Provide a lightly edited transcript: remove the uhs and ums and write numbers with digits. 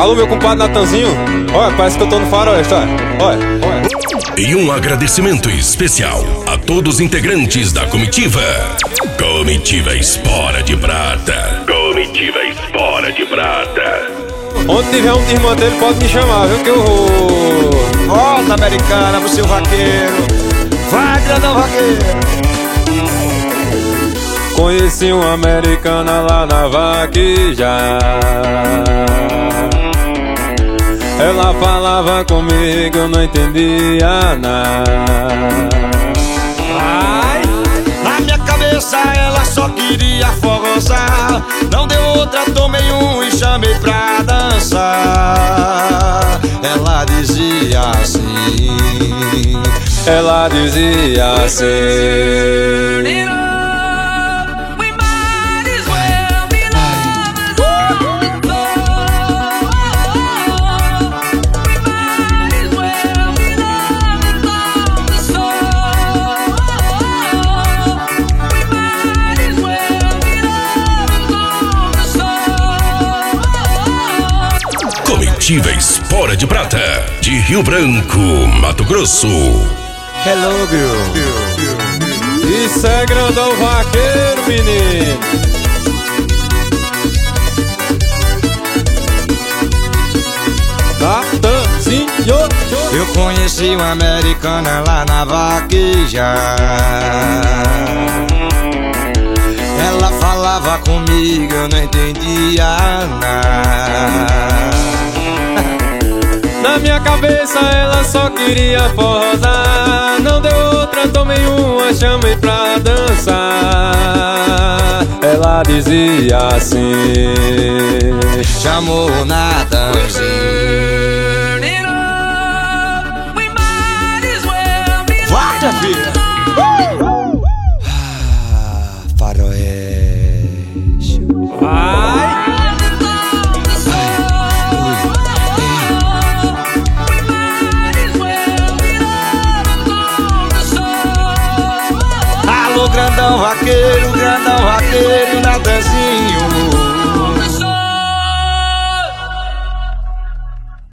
Alô, meu compadre Natanzinho. Olha, parece que eu tô no faroeste, olha. Olha. E um agradecimento especial a todos os integrantes da comitiva. Comitiva Espora de Prata. Comitiva Espora de Prata. Onde tiver um irmão dele, pode me chamar, viu, que eu vou. Volta, Americana, pro seu vaqueiro. Vai, grandão vaqueiro. Conheci uma americana lá na vaquejada. Ela falava comigo, eu não entendia nada. Ai, na minha cabeça ela só queria forrosar. Não deu outra, tomei um e chamei pra dançar. Ela dizia assim. Ela dizia assim. Comitiva Espora de Prata, de Rio Branco, Mato Grosso. Hello, girl. Isso é grandão vaqueiro, menino. Natanzinho. Eu conheci uma americana lá na vaquejada. Ela falava comigo, eu não entendia nada. Na minha cabeça ela só queria forrosar. Não deu outra, tomei uma, chamei pra dançar. Ela dizia assim. Chamou o Natanzinho. Vai, filha. Faroeste. Ai. Alô, grandão vaqueiro, Natanzinho.